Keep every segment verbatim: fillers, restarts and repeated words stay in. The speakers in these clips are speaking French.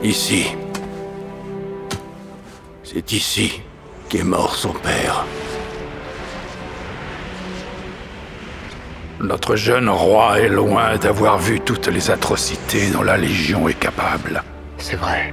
Ici. C'est ici qu'est mort son père. Notre jeune roi est loin d'avoir vu toutes les atrocités dont la Légion est capable. C'est vrai.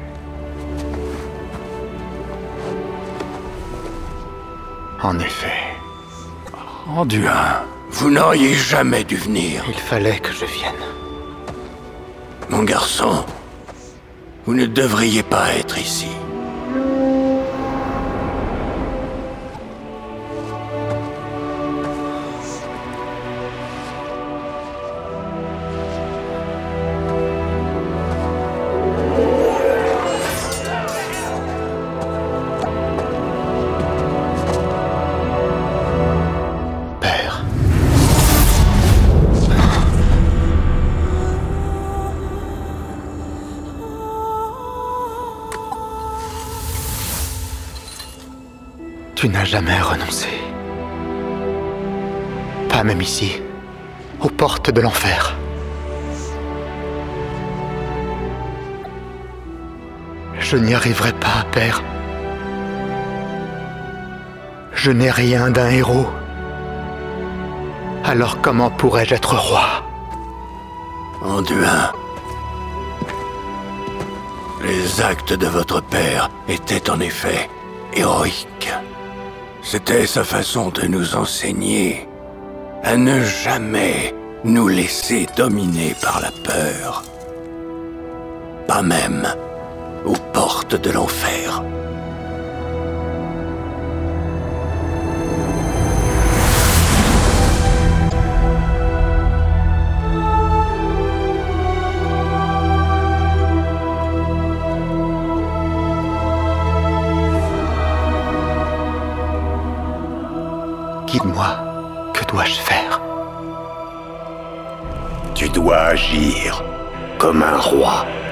En effet. Anduin, vous n'auriez jamais dû venir. Il fallait que je vienne. Mon garçon, vous ne devriez pas être ici. Tu n'as jamais renoncé. Pas même ici, aux portes de l'enfer. Je n'y arriverai pas, père. Je n'ai rien d'un héros. Alors comment pourrais-je être roi? Anduin, les actes de votre père étaient en effet héroïques. C'était sa façon de nous enseigner à ne jamais nous laisser dominer par la peur. Pas même aux portes de l'enfer. Guide-moi, que dois-je faire? Tu dois agir comme un roi.